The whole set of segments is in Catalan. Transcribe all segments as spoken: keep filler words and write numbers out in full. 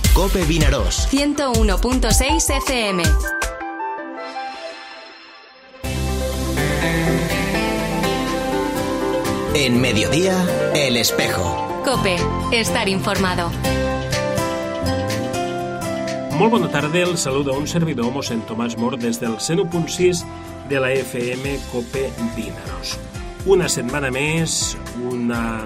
Cope Vinaròs. ciento uno punto seis F M. En Mediodía, El Espejo. Cope, estar informado. Molt bona tarda, el saluda un servidor, mossèn Tomàs Mor, des del cent u punt sis de la F M Cope Vinaròs. Una setmana més, una...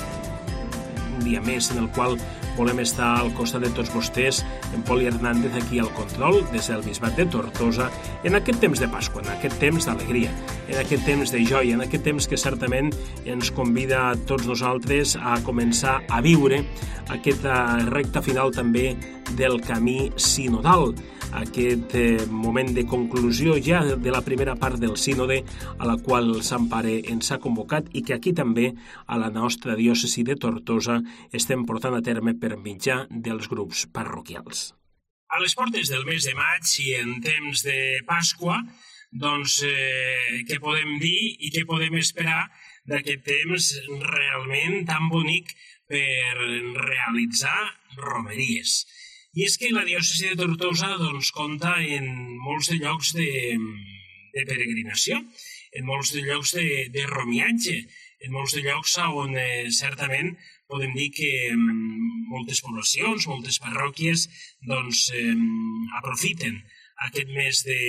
un dia més en el qual volem estar al costat de tots vostès, en Poli Hernández aquí al control, des del Bisbat de Tortosa, en aquest temps de Pasqua, en aquest temps d'alegria, en aquest temps de joia, en aquest temps que certament ens convida a tots nosaltres a començar a viure aquesta recta final també del camí sinodal, aquest eh, moment de conclusió ja de la primera part del sínode a la qual el Sant Pare ens ha convocat i que aquí també a la nostra diòcesi de Tortosa estem portant a terme per mitjà dels grups parroquials. A les portes del mes de maig i en temps de Pasqua, doncs eh, què podem dir i què podem esperar d'aquest temps realment tan bonic per realitzar romeries? I és que la diòcesi de Tortosa doncs, compta en molts de llocs de, de peregrinació, en molts de llocs de, de romiatge, en molts de llocs on eh, certament podem dir que eh, moltes poblacions, moltes parròquies doncs, eh, aprofiten aquest mes de,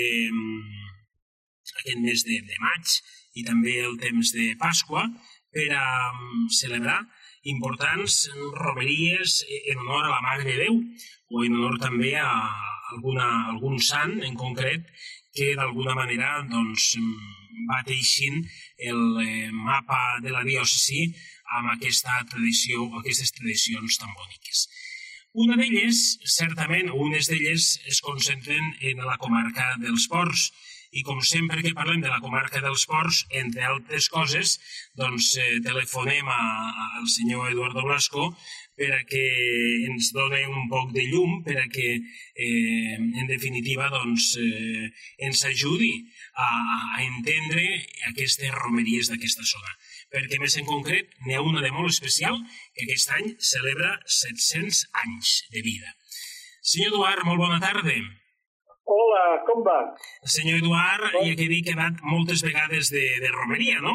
aquest mes de, de maig i també el temps de Pasqua per a um, celebrar importants romeries en honor a la Mare de Déu o en honor també a alguna, algun sant en concret que d'alguna manera doncs, va teixint el eh, mapa de la diòcesi amb aquesta tradició o aquestes tradicions tan boniques. Una d'elles, certament, unes d'elles es concentren en la comarca dels Ports. I com sempre que parlem de la comarca dels Ports, entre altres coses, doncs eh, telefonem a, a, al senyor Eduardo Blasco per a que ens doni un poc de llum, per a que, eh, en definitiva, doncs, eh, ens ajudi a, a entendre aquestes romeries d'aquesta zona. Perquè, més en concret, n'hi ha una de molt especial que aquest any celebra set-cents anys de vida. Senyor Eduard, molt bona tarda. Hola, com va? Senyor Eduard, hi ha que dir que ha anat moltes vegades de, de romeria, no?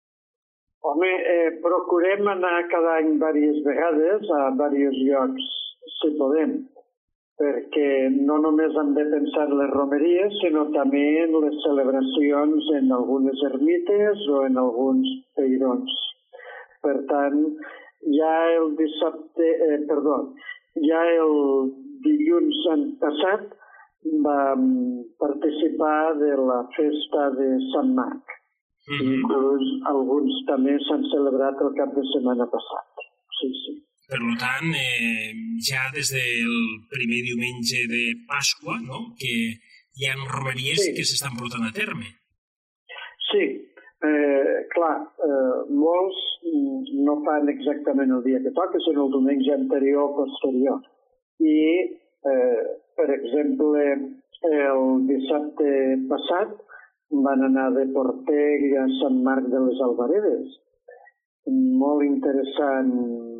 Home, eh, procurem anar cada any diverses vegades a diversos llocs, si podem, perquè no només hem de pensar en les romeries, sinó també en les celebracions en algunes ermites o en alguns peirons. Per tant, ja el dissabte, eh, perdó, ja el dilluns passat vam participar de la festa de Sant Marc. Mm-hmm. Inclús alguns també s'han celebrat el cap de setmana passat. Sí, sí. Per tant, eh, ja des del primer diumenge de Pasqua, no?, que hi ha romeries sí. que s'estan portant a terme. Sí, eh, clar, eh, molts no fan exactament el dia que toca, sinó el diumenge anterior o posterior. I Eh, per exemple, el dissabte passat van anar de Portell a Sant Marc de les Albaredes. Molt interessant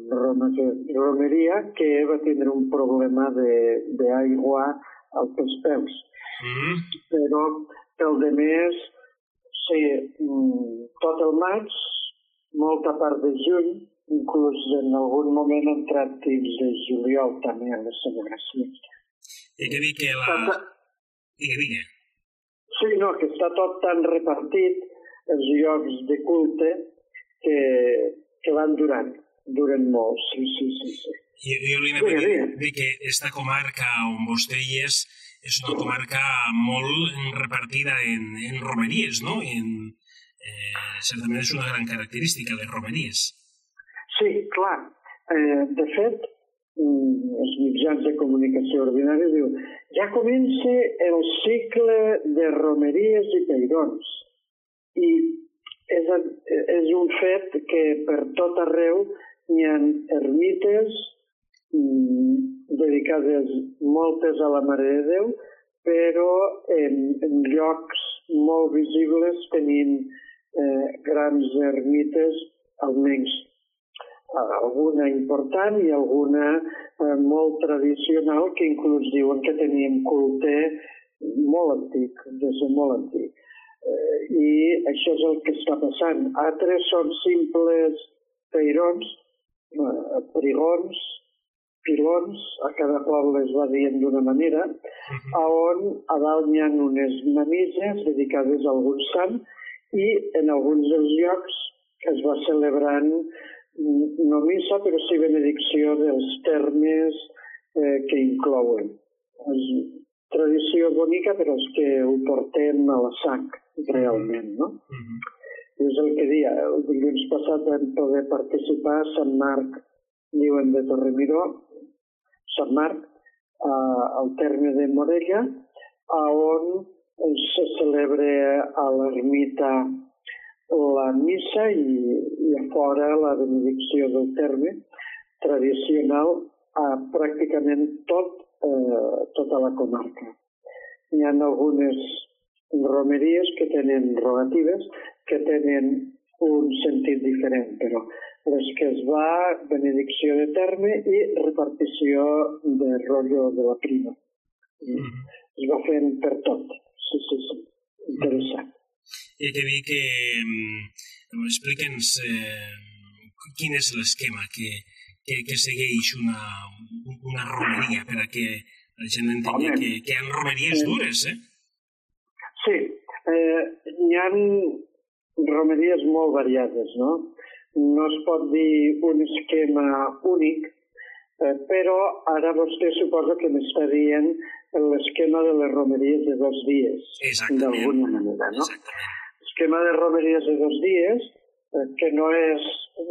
romeria que va tindre un problema d'aigua als peus. Mm. Però el de més, sí, tot el maig, molta part de juny, inclús en algun moment han entrat dins de juliol també a les celebracions. He de dir que la... Digue, digue. Sí, no, que està tot tan repartit, els llocs de culte, que, que van durant, duren molt, sí, sí, sí. sí. Jo, jo li he de dir que aquesta comarca on vostè hi és, és una comarca molt repartida en, en romeries, no? En, eh, certament és una gran característica, les romeries. Sí, clar. Eh, de fet, els mitjans de comunicació ordinaris diuen ja comença el cicle de romeries i peirons. I és, és un fet que per tot arreu hi ha ermites dedicades moltes a la Mare de Déu, però en, en llocs molt visibles tenint eh, grans ermites, almenys alguna important i alguna eh, molt tradicional que inclús diuen que teníem culte molt antic, des de molt antic. Eh, I això és el que està passant. Altres són simples peirons, eh, prigons, pilons, a cada poble es va dient d'una manera, on a dalt hi ha unes mamises dedicades a algun sant i en alguns dels llocs es va celebrant no missa, però sí benedicció dels termes eh, que inclouen. És tradició bonica per als que ho portem a la sang, realment, no? Mm-hmm. És el que dia, el dilluns passat vam poder participar a Sant Marc, diuen de Torremiró, Sant Marc, eh, al terme de Morella, on se celebra a l'ermita la missa i, i a fora la benedicció del terme tradicional a pràcticament tot, eh, tota la comarca. Hi ha algunes romeries que tenen rogatives que tenen un sentit diferent, però les que es va, benedicció de terme i repartició de rotllo de la prima. Mm-hmm. Es va fent per tot. Sí, sí, sí. Interessant. I he de dir que um, explica'ns eh, quin és l'esquema que, que, que segueix una, una romeria per a que la gent entengui que, que hi ha romeries dures, eh? Sí, eh, hi ha romeries molt variades, no? No es pot dir un esquema únic, eh, però ara vostè suposa que m'està dient l'esquema de les romeries de dos dies, d'alguna manera, no? Exactament. L'esquema de romeries de dos dies, eh, que no és,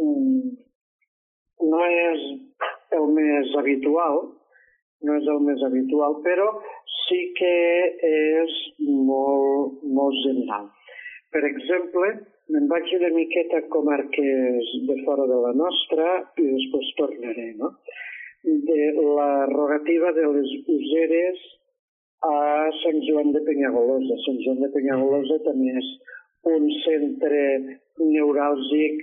no és el més habitual, no és el més habitual, però sí que és molt, molt general. Per exemple, me'n vaig una miqueta a comarques de fora de la nostra i després tornaré, no? De la rogativa de les useres a Sant Joan de Penyagolosa. Sant Joan de Penyagolosa també és un centre neuràlgic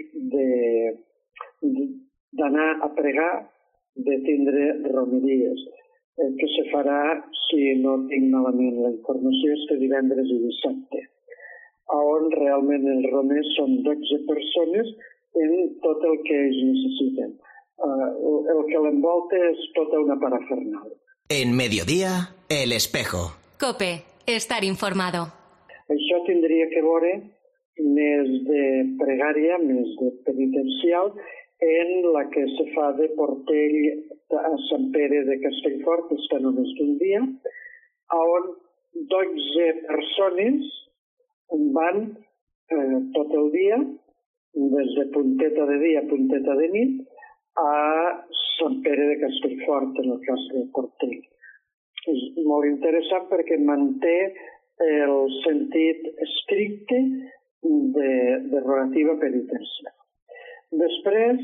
d'anar a pregar, de tindre romeries. El que se farà, si no tinc malament la informació, és que divendres i dissabte, on realment els romers són dotze persones en tot el que ells necessiten. Uh, el que l'envolta és tota una parafernal. En Mediodía, El Espejo. COPE, estar informado. Això tindria que veure més de pregària, més de penitencial, en la que se fa de Portell a Sant Pere de Castellfort, que està només d'un dia, on dotze persones van eh, tot el dia, des de punteta de dia a punteta de nit, a Sant Pere de Castellfort, en el cas de Portell. És molt interessant perquè manté el sentit estricte de, de rogativa penitencial. Després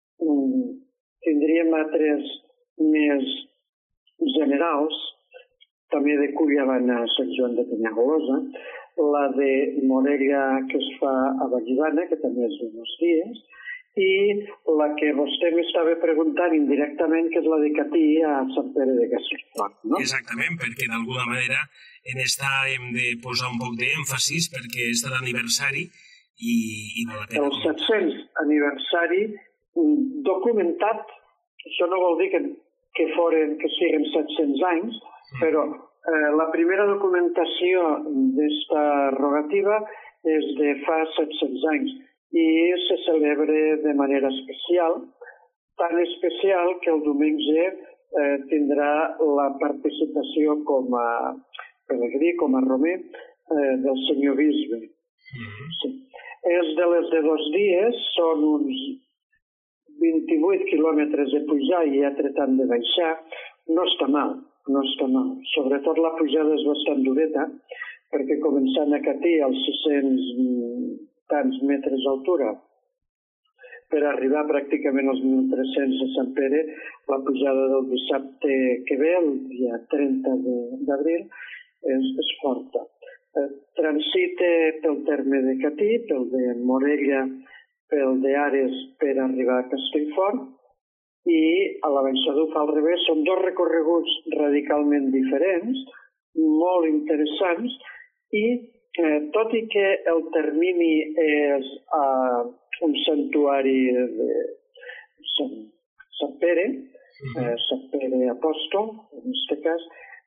tindríem altres més generals, també de Cúria van a Sant Joan de Penyagolosa, la de Morella que es fa a Vallivana, que també és de dos dies, i la que vostè m'estava preguntant indirectament, que és la de Catí a Sant Pere de Castellfort, no? Exactament, perquè d'alguna manera en esta hem de posar un poc d'èmfasis perquè és l'aniversari i, i val la pena. El set-cents aniversari documentat, això no vol dir que, que, foren, que siguin set-cents anys, mm. però eh, la primera documentació d'esta rogativa és de fa set-cents anys i se celebra de manera especial, tan especial que el diumenge eh, tindrà la participació com a pelegrí, com a romer, eh, del senyor bisbe. Mm-hmm. Sí. És de les de dos dies, són uns vint-i-vuit quilòmetres de pujar i altre tant de baixar. No està mal, no està mal. Sobretot la pujada és bastant dureta, perquè començant a Catí als sis-cents tants metres d'altura, per arribar pràcticament als mil tres-cents de Sant Pere, la pujada del dissabte que ve, el dia trenta d'abril, és, és forta. Eh, transita pel terme de Catí, pel de Morella, pel d'Ares per arribar a Castellfort, i a la baixada ho fa al revés. Són dos recorreguts radicalment diferents, molt interessants, i eh, tot i que el termini és eh, un santuari de Sant, Sant Pere, eh, Sant Pere Apòstol, en aquest cas,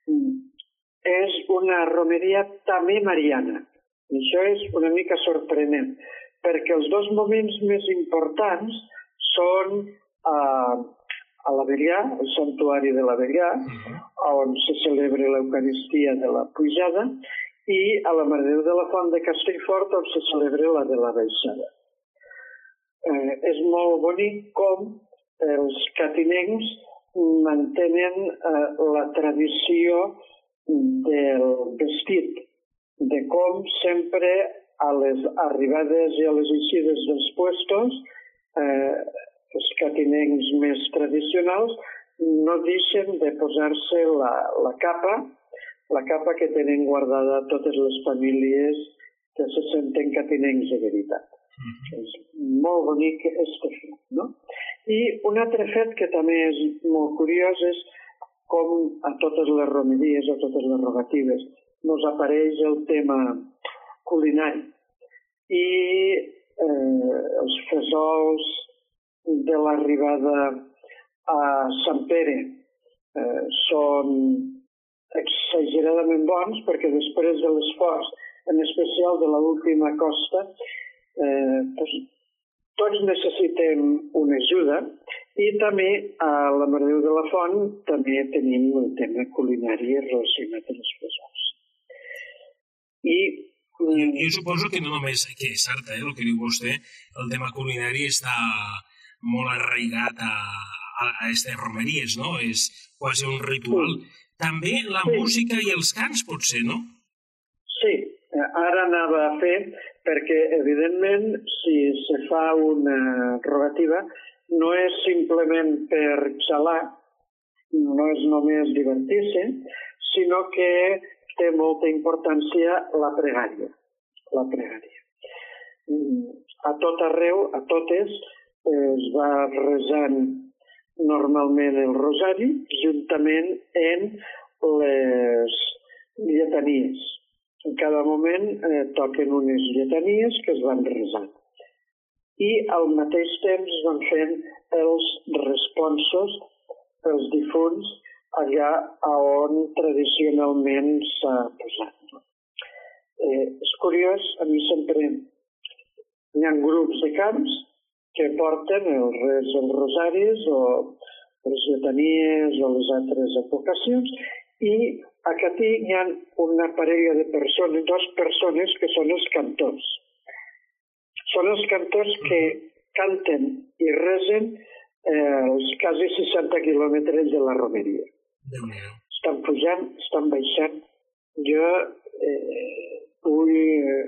és una romeria també mariana. I això és una mica sorprenent, perquè els dos moments més importants són eh, a l'Abellà, el santuari de l'Abellà, on se celebra l'Eucaristia de la Pujada, i a la Mare de Déu de la Font de Castellfort, on se celebra la de la Baixada. Eh, és molt bonic com els catinencs mantenen eh, la tradició del vestit, de com sempre a les arribades i a les eixides dels puestos eh, els catinencs més tradicionals no deixen de posar-se la, la capa, la capa que tenen guardada totes les famílies que se senten catinencs de veritat. Mm-hmm. És molt bonic aquest fet, no? I un altre fet que també és molt curiós és com a totes les romeries o totes les rogatives nos apareix el tema culinari. I eh, els fesols de l'arribada a Sant Pere eh, són exageradament bons perquè després de l'esforç, en especial de l'última costa, eh, doncs, tots necessitem una ajuda i també a la Mare de Déu de la Font també tenim el tema culinari relacionat amb els fesols. I Jo, jo suposo que no només, que és cert, eh, el que diu vostè, el tema culinari està molt arraigat a, a, a aquestes romeries, no? És quasi un ritual. Sí. També la sí. música i els cants, potser, no? Sí, ara anava a fer, perquè, evidentment, si se fa una rogativa, no és simplement per xalar, no és només divertir-se, sinó que té molta importància la pregària. La pregària. A tot arreu, a totes, es va resant normalment el rosari juntament amb les lletanies. En cada moment eh, toquen unes lletanies que es van resant. I al mateix temps van fent els responsos pels difunts allà on tradicionalment s'ha posat. Eh, és curiós, a mi sempre hi ha grups de cants que porten els, els rosaris o les lletanies o les altres advocacions i a Catí hi ha una parella de persones, dues persones que són els cantors. Són els cantors que canten i resen eh, els quasi seixanta quilòmetres de la romeria. Estan pujant, estan baixant. Jo eh, vull... Eh,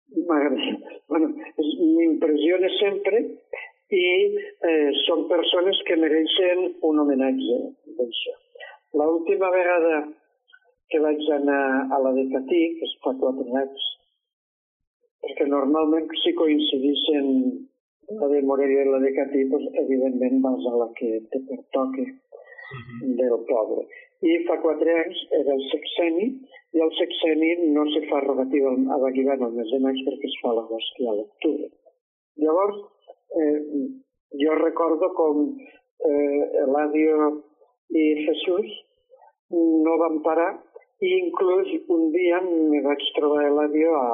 bueno, m'impressiona sempre i eh, són persones que mereixen un homenatge d'això. L'última vegada que vaig anar a la de Catí, que es fa quatre anys, perquè normalment si coincideixen la de Morella i la de Catí, doncs, evidentment vas a la que te pertoque del poble. I fa quatre anys era el sexeni, i el sexeni no se fa rogativa a Baguigan el mes de maig perquè es fa a l'agost i a l'octubre. Llavors, eh, jo recordo com eh, Eladio i Jesús no van parar i inclús un dia me vaig trobar Eladio a,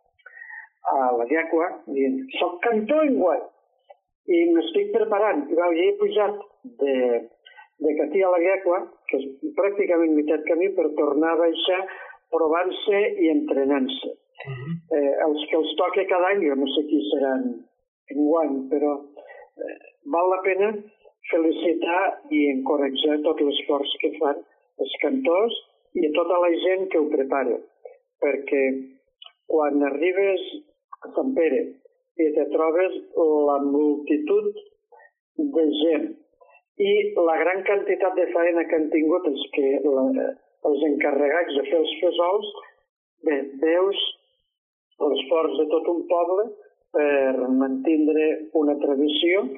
a la Llacua dient, soc cantor enguany i m'estic preparant. I va, he pujat de... de Catí a la Llacua, que és pràcticament meitat camí, per tornar a baixar provant-se i entrenant-se. Uh-huh. Eh, els que els toca cada any, jo no sé qui seran enguany, però eh, val la pena felicitar i encoratjar tot l'esforç que fan els cantors i tota la gent que ho prepara. Perquè quan arribes a Sant Pere i te trobes la multitud de gent i la gran quantitat de feina que han tingut els, que, la, els encarregats de fer els fesols, bé, veus l'esforç de tot un poble per mantindre una tradició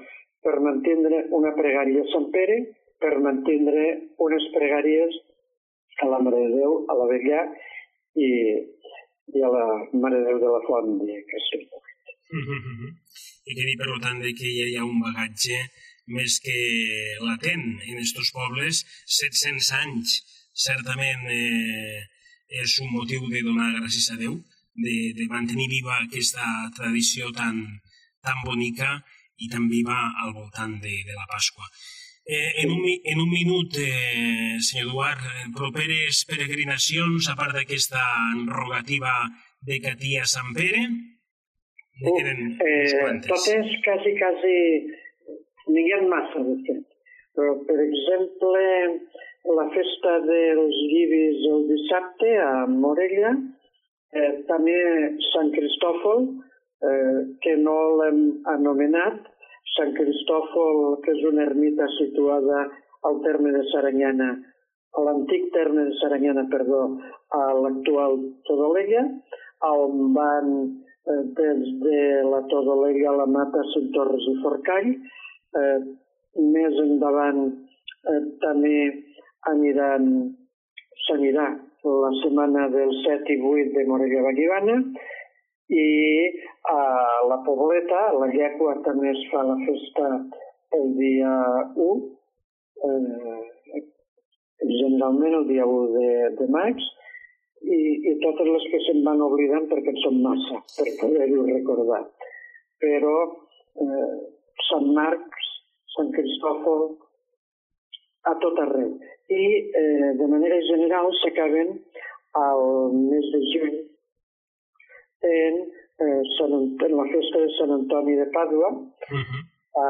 per mantindre una pregària a Sant Pere, per mantindre unes pregàries a la Mare de Déu, a la Vella i, i a la Mare de Déu de la Font de Castellfollit. Mm-hmm. I que dir, per tant, que ja hi ha un bagatge més que latent en estos pobles, set-cents anys, certament eh, és un motiu de donar gràcies a Déu, de, de mantenir viva aquesta tradició tan, tan bonica i tan viva al voltant de, de la Pasqua. Eh, en, un, en un minut, eh, senyor Eduard, properes peregrinacions, a part d'aquesta rogativa de Catí a Sant Pere? Uh, eh, totes quasi, quasi, n'hi ha massa, de fet. Però, per exemple, la festa dels llibis el dissabte a Morella, eh, també Sant Cristòfol, eh, que no l'hem anomenat, Sant Cristòfol, que és una ermita situada al terme de Saranyana, a l'antic terme de Saranyana, perdó, a l'actual Todolella, on van eh, des de la Todolella, la Mata, Cinctorres i Forcall. Eh, més endavant eh, també aniran, s'anirà la setmana del set i vuit de Morella Vallivana, i a la Pobleta, a la Llecua, també es fa la festa el dia u, eh, generalment el dia u de, de maig, i, i totes les que se'n van oblidant perquè en són massa, per poder-ho recordar. Però eh, Sant Marcs, Sant Cristòfol, a tot arreu. I eh, de manera general s'acaben al mes de juny en, eh, Sant, en la festa de Sant Antoni de Pàdua, uh-huh. a,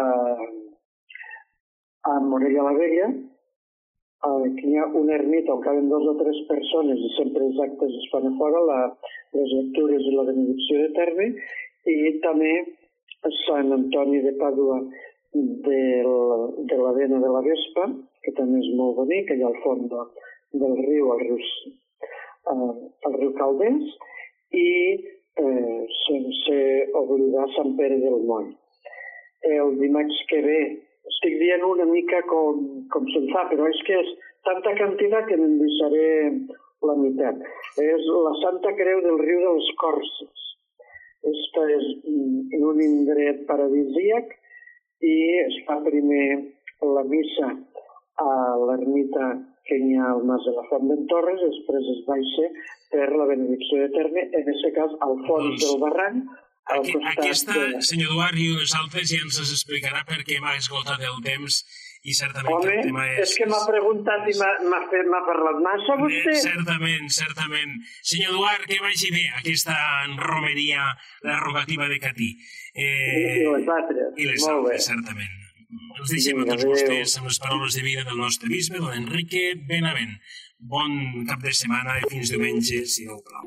a Morella la Vella, que hi ha una ermita on caben dos o tres persones i sempre els actes es fan a fora, la, les lectures i la benedicció de terme, i també Sant Antoni de Pàdua de, de la Vena de la Vespa, que també és molt bonic, allà al fons de, del riu, al riu, uh, al riu Calders, i eh, sense oblidar Sant Pere del Moll. El dimarts que ve, estic dient una mica com, com se'n fa, però és que és tanta quantitat que me'n deixaré la meitat. És la Santa Creu del riu de les Corses. Esta és en un indret paradisíac i es fa primer la missa a l'ermita que hi ha al Mas de la Font d'en Torres, després es baixa per la benedicció de terme, en aquest cas al fons doncs, del barranc. Aquí, aquesta, de... senyor Eduard, i uns altres ja ens explicarà perquè m'ha esgotat el temps i certament Home, el tema és... és que m'ha preguntat i m'ha parlat massa vostè. Certament, certament. Senyor Eduard, que vagi bé aquesta romeria, la rogativa de Catí. Eh, I les altres. I les altres, certament. Els deixem a tots vostès amb les paraules de vida del nostre bisbe, don Enrique Benavent. Bon cap de setmana i fins diumenge, si Déu plau.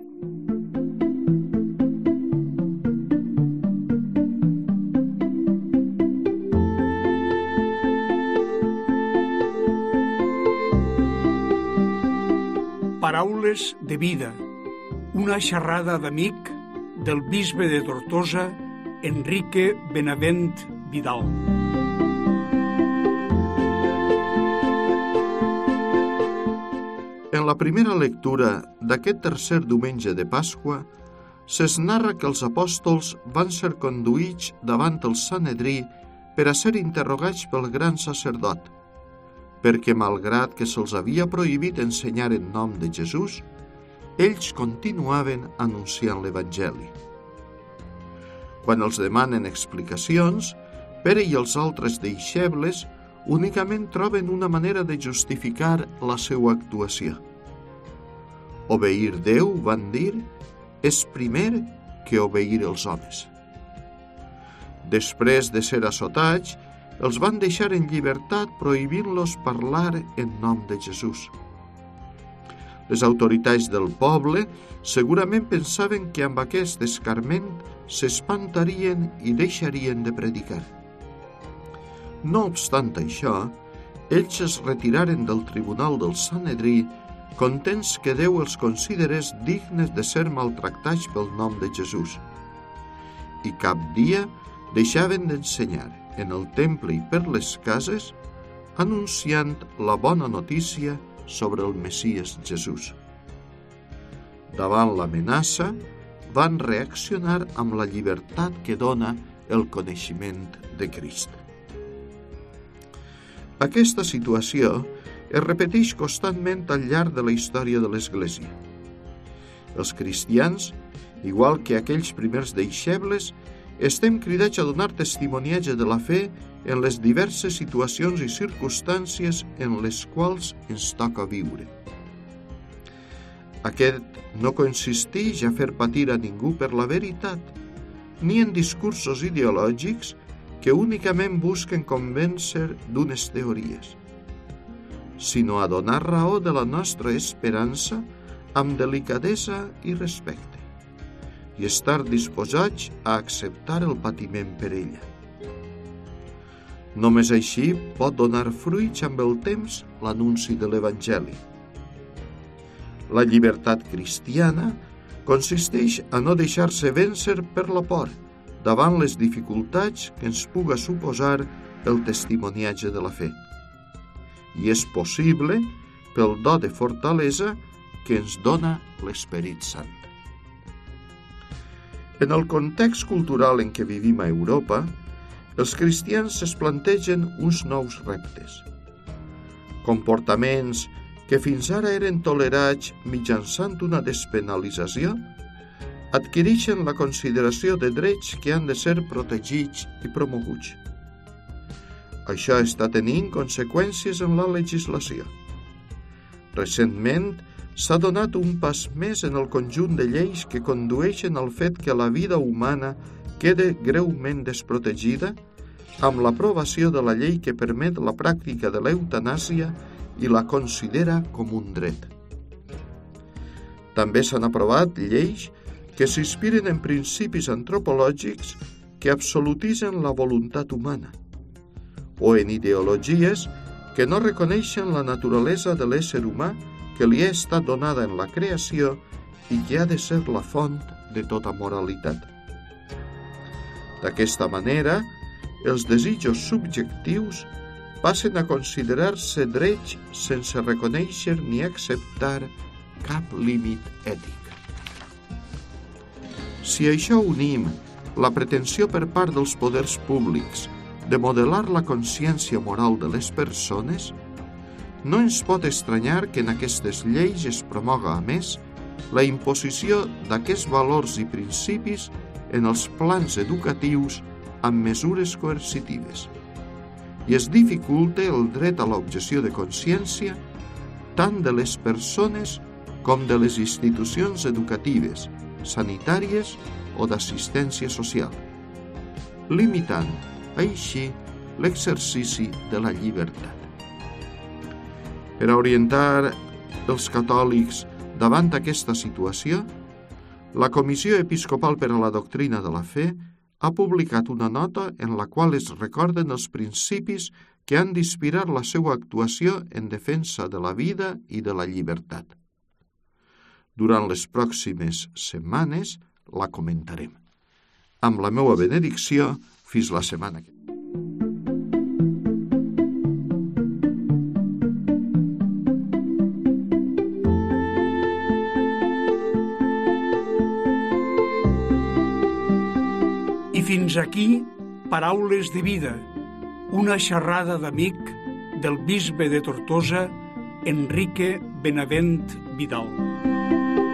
Paraules de vida. Una xerrada d'amic del bisbe de Tortosa, Enrique Benavent Vidal. En la primera lectura d'aquest tercer diumenge de Pasqua, se's narra que els apòstols van ser conduïts davant el Sanedrí per a ser interrogats pel gran sacerdot, perquè malgrat que se'ls havia prohibit ensenyar en nom de Jesús, ells continuaven anunciant l'Evangeli. Quan els demanen explicacions, Pere i els altres deixebles únicament troben una manera de justificar la seva actuació. Obeir Déu, van dir, és primer que obeir els homes. Després de ser assotats, els van deixar en llibertat prohibint-los parlar en nom de Jesús. Les autoritats del poble segurament pensaven que amb aquest escarment s'espantarien i deixarien de predicar. No obstant això, ells es retiraren del tribunal del Sanedrí contents que Déu els considerés dignes de ser maltractats pel nom de Jesús. I cap dia deixaven d'ensenyar en el temple i per les cases, anunciant la bona notícia sobre el Messies Jesús. Davant l'amenaça, van reaccionar amb la llibertat que dona el coneixement de Crist. Aquesta situació es repeteix constantment al llarg de la història de l'Església. Els cristians, igual que aquells primers deixebles, estem cridats a donar testimoniatge de la fe en les diverses situacions i circumstàncies en les quals ens toca viure. Aquest no consisteix a fer patir a ningú per la veritat, ni en discursos ideològics que únicament busquen convèncer d'unes teories, sinó a donar raó de la nostra esperança amb delicadesa i respecte, i estar disposats a acceptar el patiment per ella. Només així pot donar fruits amb el temps l'anunci de l'Evangeli. La llibertat cristiana consisteix a no deixar-se vèncer per la por davant les dificultats que ens puga suposar el testimoniatge de la fe. I és possible pel do de fortalesa que ens dona l'Esperit Sant. En el context cultural en què vivim a Europa, els cristians es plantegen uns nous reptes. Comportaments que fins ara eren tolerats mitjançant una despenalització, adquireixen la consideració de drets que han de ser protegits i promoguts. Això està tenint conseqüències en la legislació. Recentment, s'ha donat un pas més en el conjunt de lleis que condueixen al fet que la vida humana quede greument desprotegida amb l'aprovació de la llei que permet la pràctica de l'eutanàsia i la considera com un dret. També s'han aprovat lleis que s'inspiren en principis antropològics que absolutitzen la voluntat humana, o en ideologies que no reconeixen la naturalesa de l'ésser humà que li ha estat donada en la creació i que ha de ser la font de tota moralitat. D'aquesta manera, els desitjos subjectius passen a considerar-se drets sense reconèixer ni acceptar cap límit ètic. Si a això unim la pretensió per part dels poders públics de modelar la consciència moral de les persones, no ens pot estranyar que en aquestes lleis es promoga, a més, la imposició d'aquests valors i principis en els plans educatius amb mesures coercitives i es dificulte el dret a l'objecció de consciència tant de les persones com de les institucions educatives, sanitàries o d'assistència social, limitant, així, l'exercici de la llibertat. Per a orientar els catòlics davant aquesta situació, la Comissió Episcopal per a la Doctrina de la Fe ha publicat una nota en la qual es recorden els principis que han d'inspirar la seva actuació en defensa de la vida i de la llibertat. Durant les pròximes setmanes la comentarem. Amb la meva benedicció, fins la setmana que ve. I fins aquí, Paraules de Vida, una xerrada d'amic del bisbe de Tortosa, Enrique Benavent Vidal.